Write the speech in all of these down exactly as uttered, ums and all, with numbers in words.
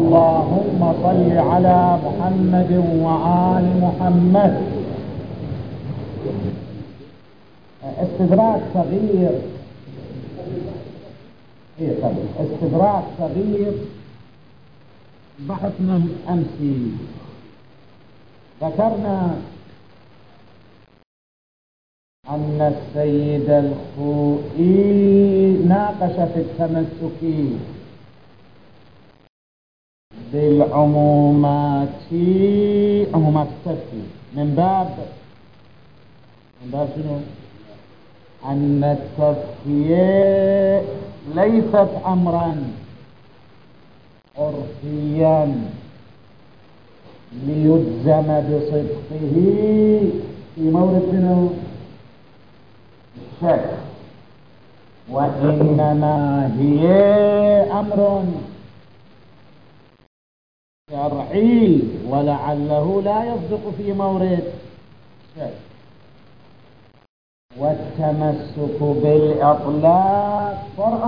اللهم صل على محمد وآل محمد. استدراك صغير إيه طبعا. استدراك صغير. بحثنا الأمسي ذكرنا أن السيد الخوئي ناقش في التمسك بالعمومات عمومات التفسير من باب من باب شنو؟ أن التزكية ليست أمرا عرفيا ليجزم بصدقه في مورد شنو؟ الشك، وإنما هي أمر شرعي ولعله لا يصدق في مورد الشك. والتمسك بالإطلاق فرع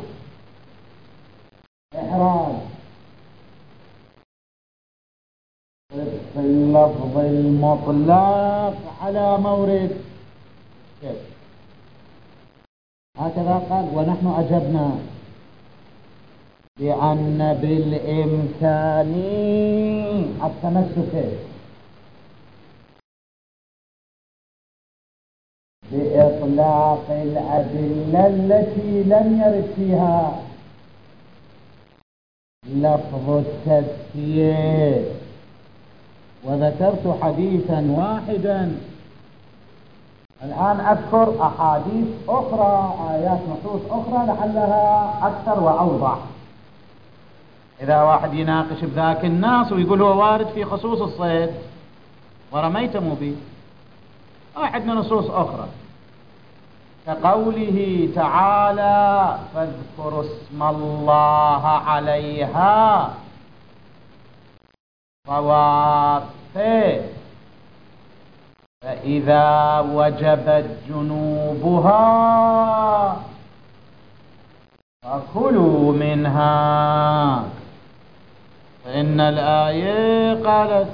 إحراج في اللفظ المطلق على مورد الشك. هكذا قال. ونحن أجبنا بأن بالإمكان التمسك بإطلاق الأدلة التي لم يرد فيها لفظ التزكية. وذكرت حديثا واحدا، الآن أذكر أحاديث أخرى، آيات نصوص أخرى لعلها أكثر وأوضح. إذا واحد يناقش بذاك الناس ويقول هو وارد في خصوص الصيد ورميتم به، عندنا نصوص أخرى كقوله تعالى فاذكروا اسم الله عليها صوافه فإذا وجبت جنوبها فكلوا منها. فإن الآية قالت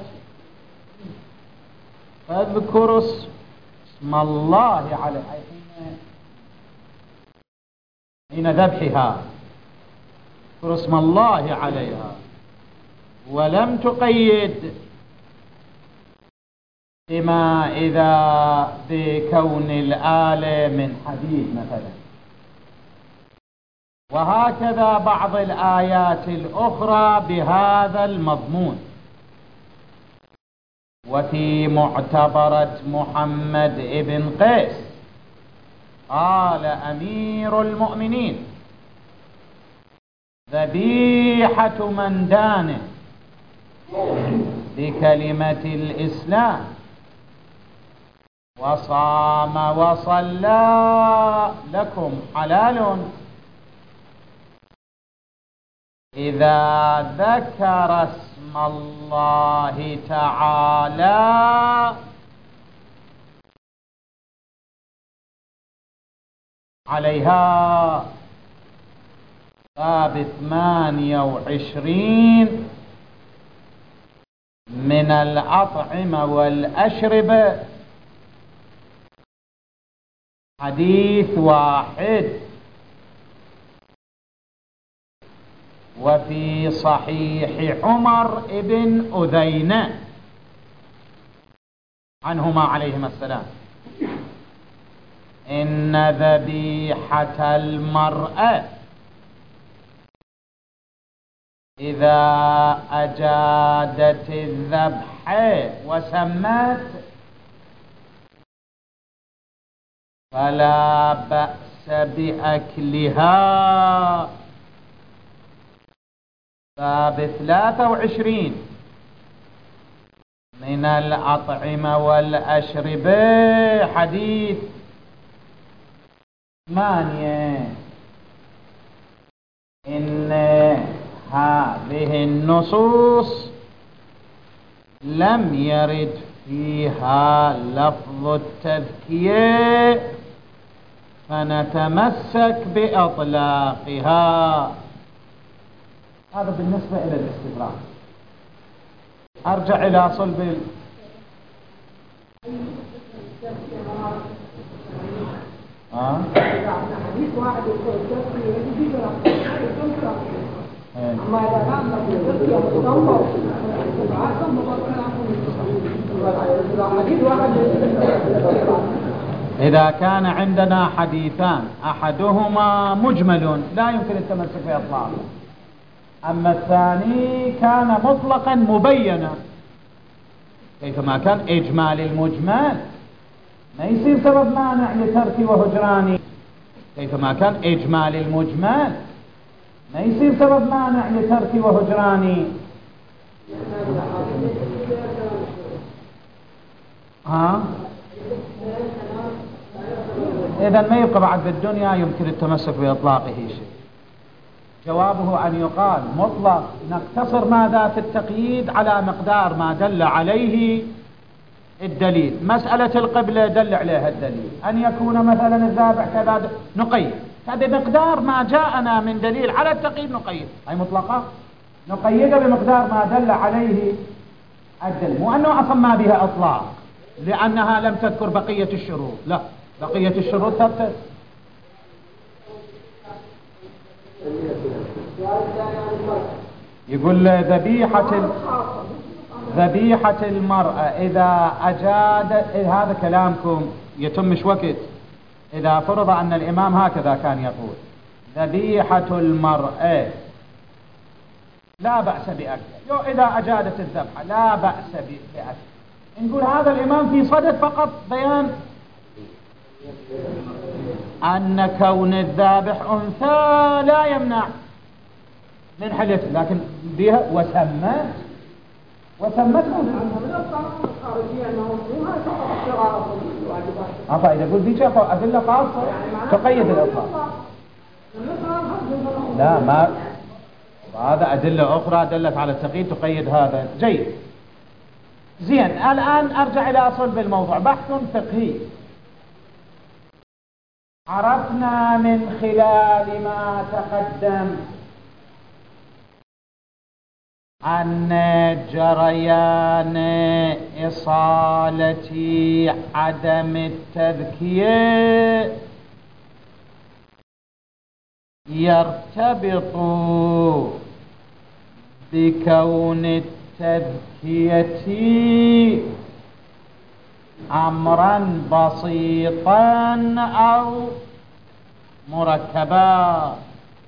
فاذكروا اسم الله عليها حين ذبحها، اذكروا اسم الله عليها، ولم تقيد بما إذا بكون الآلة من حديد مثلا. وهكذا بعض الآيات الأخرى بهذا المضمون. وفي معتبرة محمد ابن قيس قال أمير المؤمنين ذبيحة من دان بكلمة الإسلام وصام وصلى لكم حلال إذا ذكر اسم الله تعالى عليها. باب ثمانية وعشرين من الأطعمة والأشربة حديث واحد. وفي صحيح عمر ابن أذينة عنهما عليهما السلام إن ذبيحة المرأة إذا أجادت الذبح وسمت فلا بأس بأكلها. باب ثلاثة وعشرين من الأطعمة والأشربة حديث ثمانية. إن هذه النصوص لم يرد فيها لفظ التذكية فنتمسك بإطلاقها. هذا بالنسبة إلى الاستدراك. أرجع إلى صلب ال... آه؟ إذا كان عندنا حديثان أحدهما مجمل لا يمكن التمسك بإطلاقه، أما الثاني كان مطلقا مبينا، كيفما كان إجمال المجمل ما يصير سبب مانع لترك وهجران، كيفما كان إجمال المجمل ما يصير سبب مانع لترك وهجران. ها إذن ما يبقى بعد بالدنيا يمكن التمسك بإطلاقه شيء. جوابه أن يقال مطلق نقتصر ماذا في التقييد على مقدار ما دل عليه الدليل. مسألة القبلة دل عليها الدليل، أن يكون مثلا الذابح كذا نقيد، فبمقدار ما جاءنا من دليل على التقييد نقيد، هي مطلقة نقيدها بمقدار ما دل عليه الدليل، مو أنه أصلا بها إطلاق لأنها لم تذكر بقية الشروط، لا، بقية الشروط ثبتت. يقول ذبيحة ذبيحة المرأة إذا أجاد، هذا كلامكم يتم مش وقت، إذا فرض أن الإمام هكذا كان يقول ذبيحة المرأة لا بأس بأكل، لو إذا أجادت الذبحة لا بأس بأكل، نقول هذا الإمام في صدد فقط بيان أن كون الذابح أنثى لا يمنع من حليته، لكن بها وسمت وسمتها أفا إذا قلت دي أدلة خاصة تقيد الإطلاق، لا ما هذا أدلة أخرى دلت على التقييد تقيد هذا. جيد زين، الآن أرجع إلى صلب الموضوع، بحث فقهي. عرفنا من خلال ما تقدم أن جريان إصالة عدم التذكية يرتبط بكون التذكية أمرا بسيطا أو مركبا.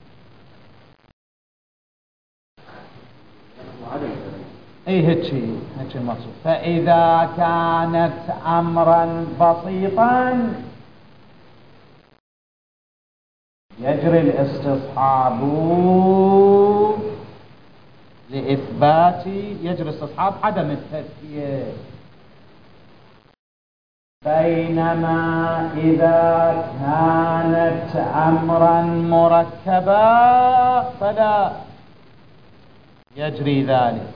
ايه هيك هيك المقصود. فإذا كانت أمرا بسيطا يجري الاستصحاب لإثبات يجري استصحاب عدم التذكية، بينما إذا كانت أمرا مركبا فلا يجري ذلك،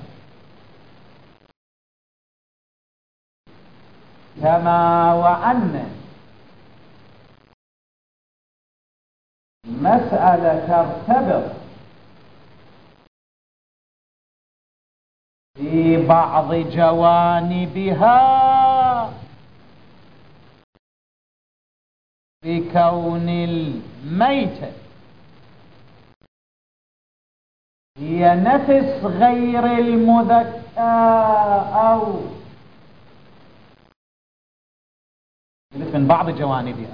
كما وأن مسألة ترتبط في بعض جوانبها بكون الميتة هي نفس غير المذكى أو من بعض جوانبها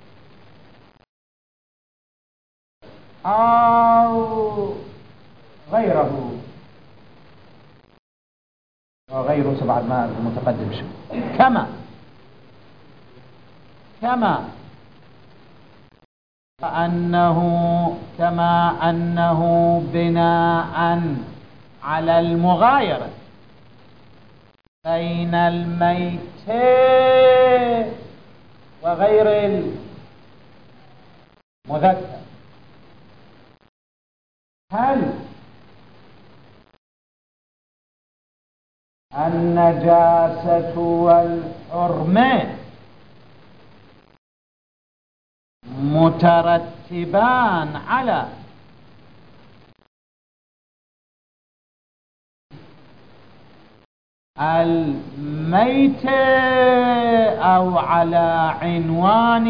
أو غيره وغيره سبعة ما المتقدم شو كما كما أنه كما أنه بناء على المغايرة بين الميت وغير المذكر، هل النجاسة والحرمة مترتبان على الميت أو على عنوان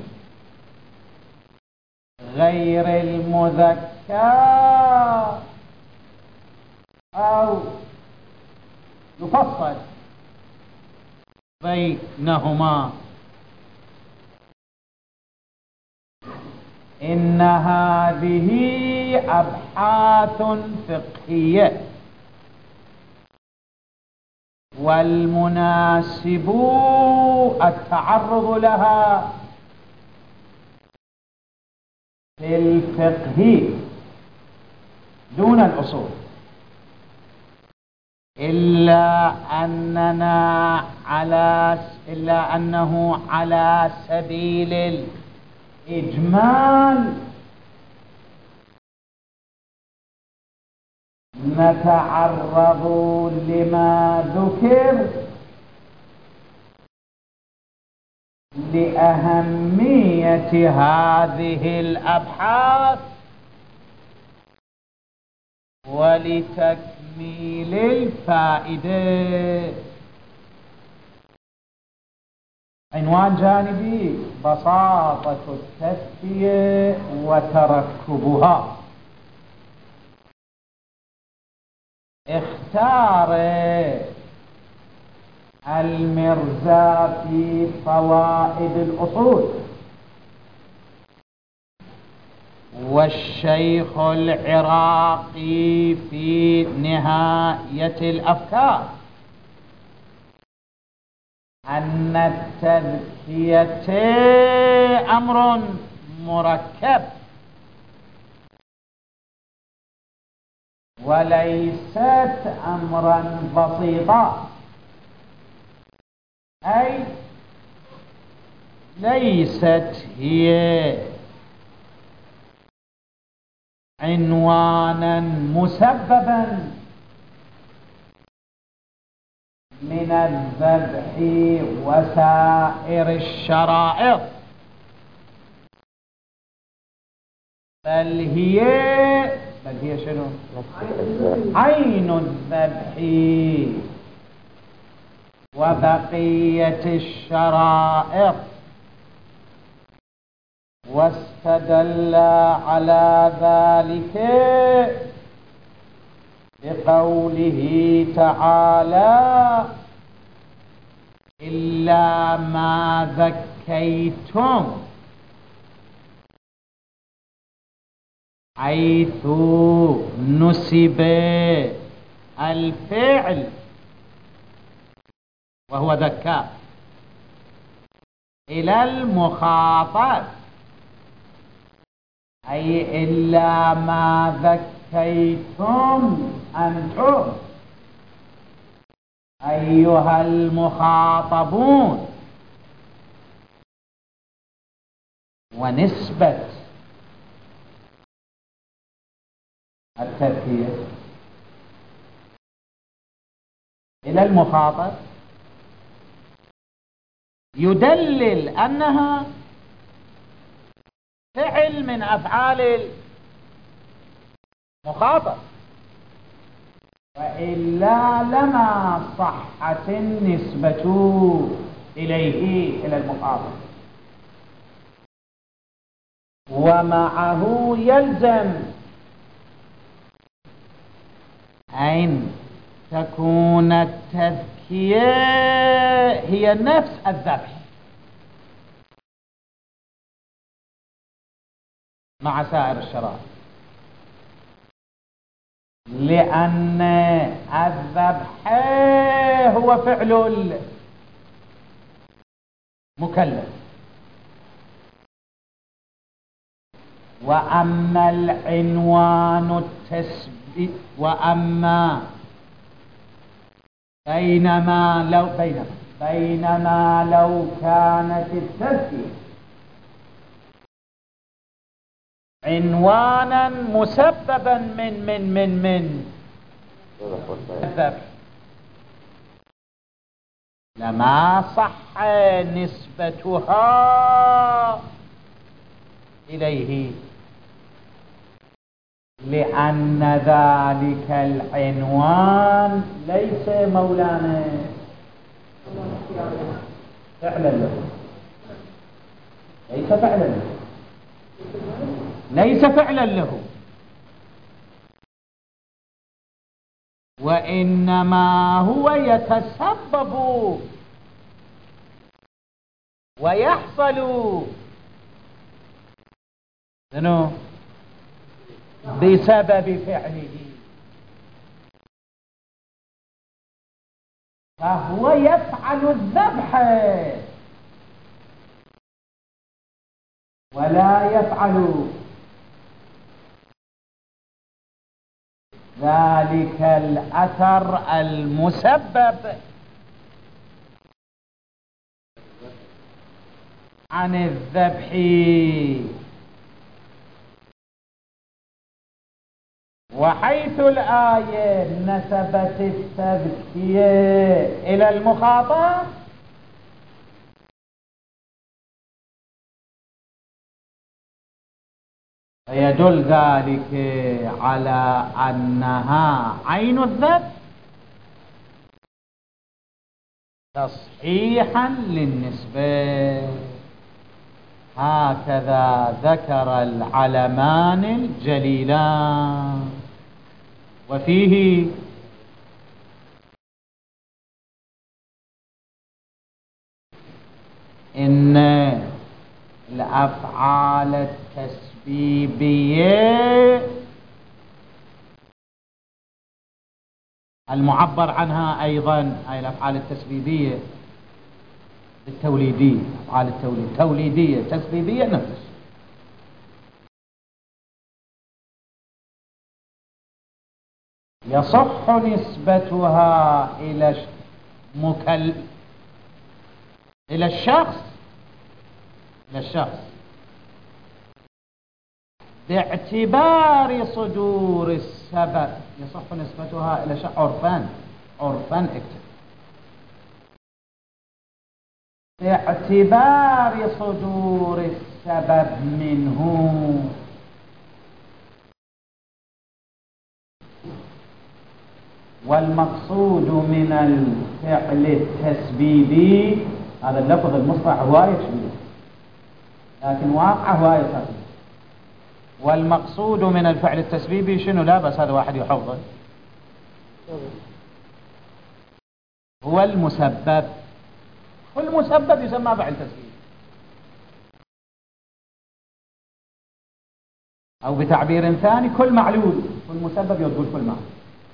غير المذكر أو يفصل بينهما. إن هذه أبحاث فقهية، والمناسب التعرض لها في الفقه دون الأصول، إلا أننا على إلا أنه على سبيل الإجمال نتعرض لما ذكر لأهمية هذه الأبحاث ولتكميل الفائدة. عنوان جانبي: بساطة التزكية وتركبها. اختار المرزا في فوائد الأصول، والشيخ العراقي في نهاية الأفكار، أن التزكية أمر مركب وليست أمرا بسيطا، أي ليست هي عنوانا مسببا من الذبح وسائر الشرائط، بل هي بل هي شنو؟ عين الذبح وبقية الشرائط. واستدل على ذلك بقوله تعالى: إلا ما ذكيتم، حيث نسب الفعل وهو ذكاء إلى المخاطب، أي إلا ما ذكيتم أنتم أيها المخاطبون. ونسبة التذكية إلى المخاطب يدلل أنها فعل من أفعال المخاطب، وإلا لما صحت النسبة إليه إلى المخاطب. ومعه يلزم أن تكون التذكية هي نفس الذبح مع سائر الشرائع، لأن الذبح هو فعل المكلف، وأما العنوان التسبيح، وأما بينما لو بينما بينما لو كانت التزكية عنوانا مسببا من من من من الذبح لما صح نسبتها إليه. لأن ذلك العنوان ليس مولانا فعلا له، ليس فعلا له، ليس فعلا له، وإنما هو يتسبب ويحصل شنو بسبب فعله، فهو يفعل الذبح ولا يفعل ذلك الأثر المسبب عن الذبح. وحيث الآية نسبت التذكية إلى المخاطب فيدل ذلك على أنها عين الذبح تصحيحا للنسبة. هكذا ذكر العلمان الجليلان. وفيه إن الأفعال التسبيبية المعبر عنها أيضا أي الأفعال التسبيبية التوليدية، أفعال التوليد توليدية تسبيبية نفس يصح نسبتها إلى مكل إلى الشخص إلى الشخص باعتبار صدور السبب. يصح نسبتها إلى شخص عرفان عرفان اكتب باعتبار صدور السبب منه والمقصود من الفعل التسبيبي. هذا اللفظ المصطلح هواية شبيه لكن واقع هواية خفيف. والمقصود من الفعل التسبيبي شنو؟ لا بس هذا واحد يحفظه هو المسبب. كل مسبب يسمى فعل تسبيبي أو بتعبير ثاني كل معلول. كل مسبب يقول كل معلول.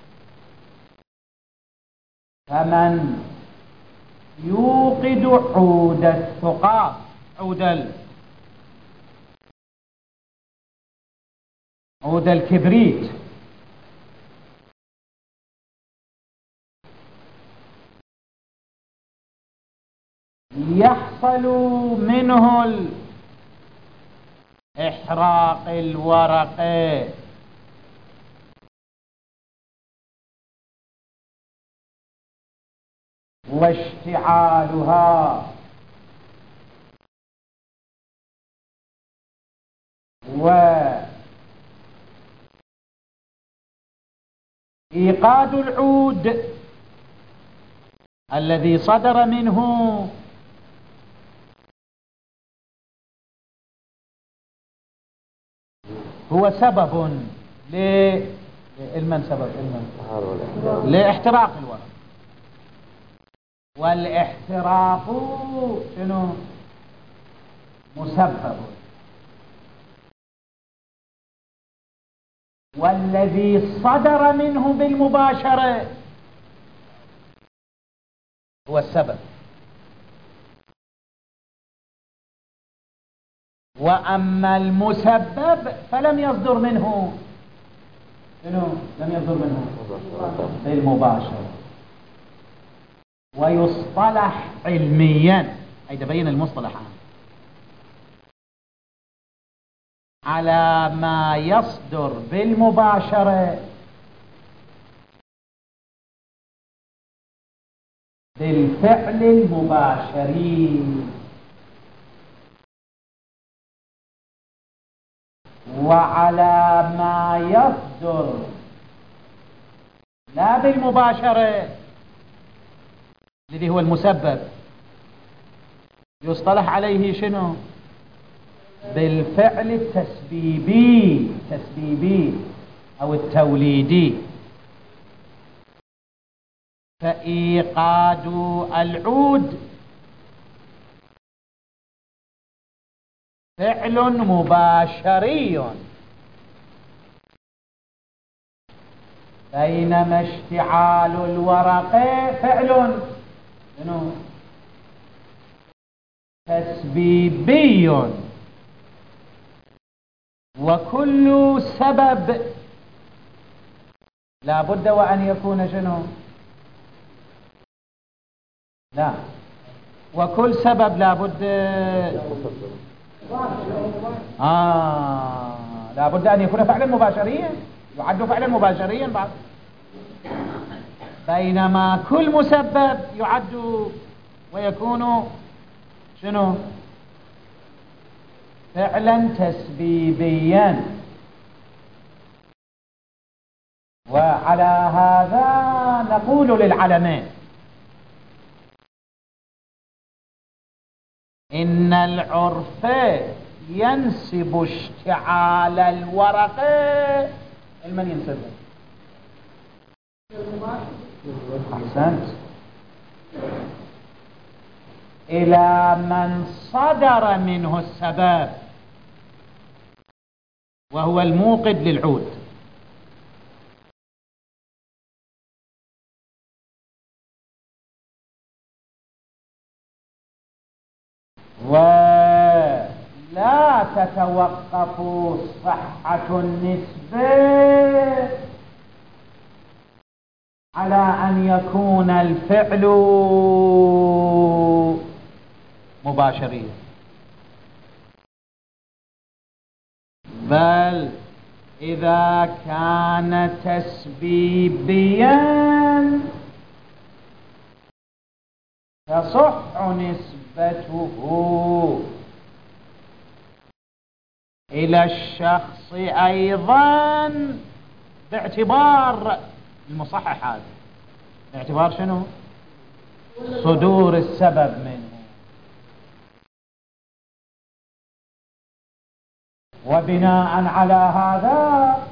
فمن يوقد عود الثقاب عود ال... عود الكبريت يحصل منه إحراق الورقة واشتعالها وإيقاد العود الذي صدر منه هو سبب ل المن سبب المن لاحتراق الورق. والاحتراق شنو؟ مسبب. والذي صدر منه بالمباشرة هو السبب. وأما المسبب فلم يصدر منه شنو؟ لم يصدر منه بالمباشرة. ويصطلح علميا أي تبين المصطلح على ما يصدر بالمباشرة بالفعل المباشري وعلى ما يصدر لا بالمباشرة الذي هو المسبب يصطلح عليه شنو؟ بالفعل التسبيبي التسبيبي أو التوليدي. فإيقاد العود فعل مباشري، بينما اشتعال الورق فعل شنو؟ تسبيبي. وكل سبب لا بد وأن يكون شنو؟ لا، وكل سبب لا بد آه لا بد أن يكون فعلا مباشريا، يعد فعلا مباشريا بعد، بينما كل مسبب يعد ويكون شنو؟ فعلا تسبيبيا. وعلى هذا نقول للعلمين إن العرف ينسب اشتعال الورق. لمن ينسبه؟ أحسنت، إلى من صدر منه السبب وهو الموقد للعود. ولا تتوقف صحة النسبة على أن يكون الفعل مباشريا، بل إذا كان تسبيبيا تصح نسبته إلى الشخص أيضا باعتبار المصحح هذا، باعتبار شنو؟ صدور السبب منه. وبناء على هذا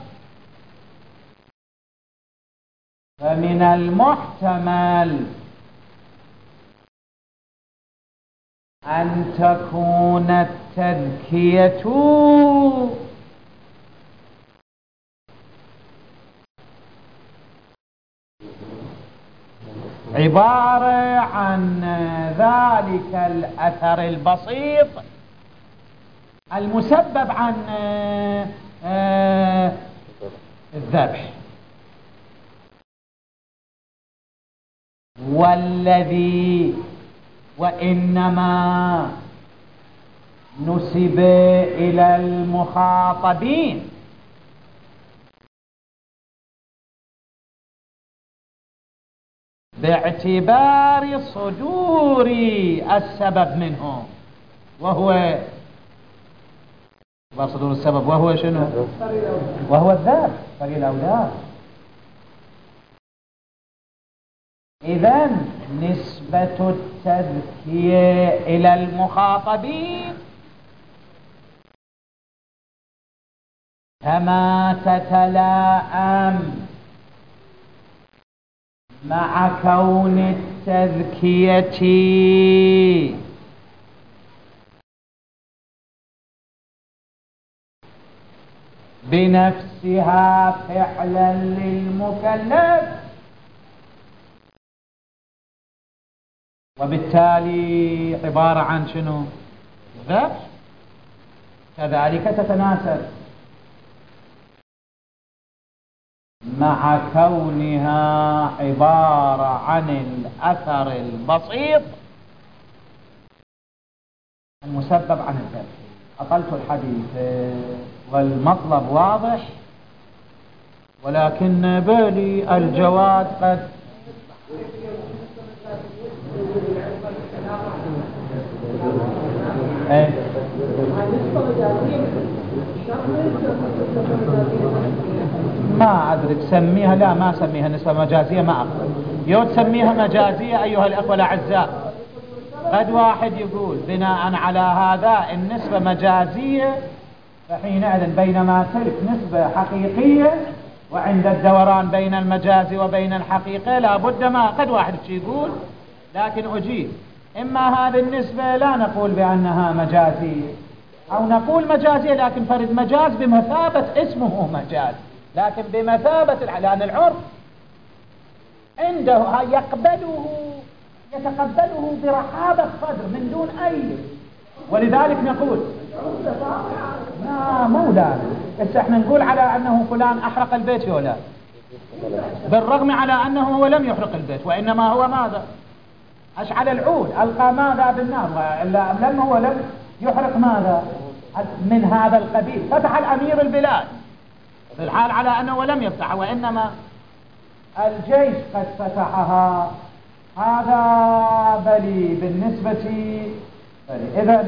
فمن المحتمل أن تكون التذكية عبارة عن ذلك الأثر البسيط المسبب عن الذبح، والذي وإنما نسب إلى المخاطبين باعتبار صدور السبب منه، وهو صدور السبب وهو شنو؟ وهو الذبح طريق الأولاد. إذن نسبة التذكية إلى المخاطبين كما تتلائم مع كون التذكية بنفسها فعلا للمكلف، وبالتالي عبارة عن شنو؟ ذبح. كذلك تتناسب مع كونها عبارة عن الأثر البسيط المسبب عن الذبح. أطلت الحديث والمطلب واضح، ولكن بالي الجواد قد ايه ما أدري تسميها، لا ما سميها نسبة مجازية، ما أقبل. يو تسميها مجازية أيها الأخوة الأعزاء. قد واحد يقول بناء على هذا النسبة مجازية، فحينئذ بينما تلك نسبة حقيقية، وعند الدوران بين المجاز وبين الحقيقة لا بد ما. قد واحد يقول، لكن أجيب إما هذه النسبة لا نقول بأنها مجازية، أو نقول مجازية لكن فرد مجاز بمثابة اسمه مجاز، لكن بمثابة، لأن العرف عنده يقبله يتقبله برحابة صدر من دون أي، ولذلك نقول لا مو لا بس احنا نقول على أنه فلان أحرق البيت ولا، بالرغم على أنه هو لم يحرق البيت، وإنما هو ماذا؟ أشعل العود، ألقى ماذا بالنار، لم هو لم يحرق ماذا من هذا القبيل. فتح الأمير البلاد في الحال على أنه لم يفتح، وإنما الجيش قد فتحها، هذا بلي بالنسبة بلي. إذن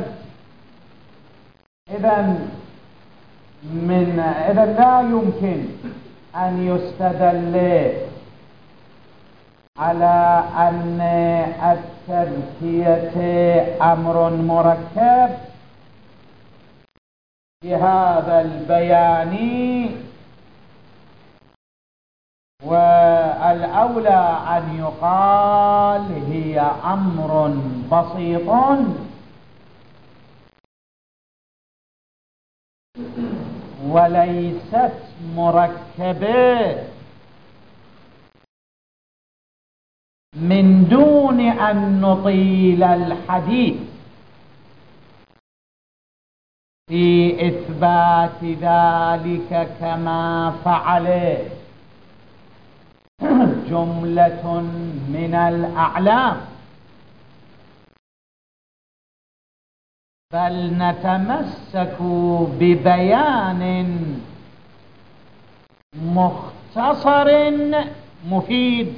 إذن من إذن لا يمكن أن يستدل على أن التذكية أمر مركب بهذا البيان، والأولى أن يقال هي أمر بسيط وليست مركبة، من دون أن نطيل الحديث في إثبات ذلك كما فعل جملة من الأعلام، بل نتمسك ببيان مختصر مفيد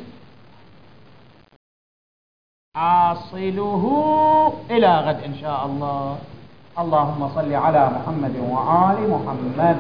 حاصله إلى غد إن شاء الله. اللهم صل على محمد وآل محمد.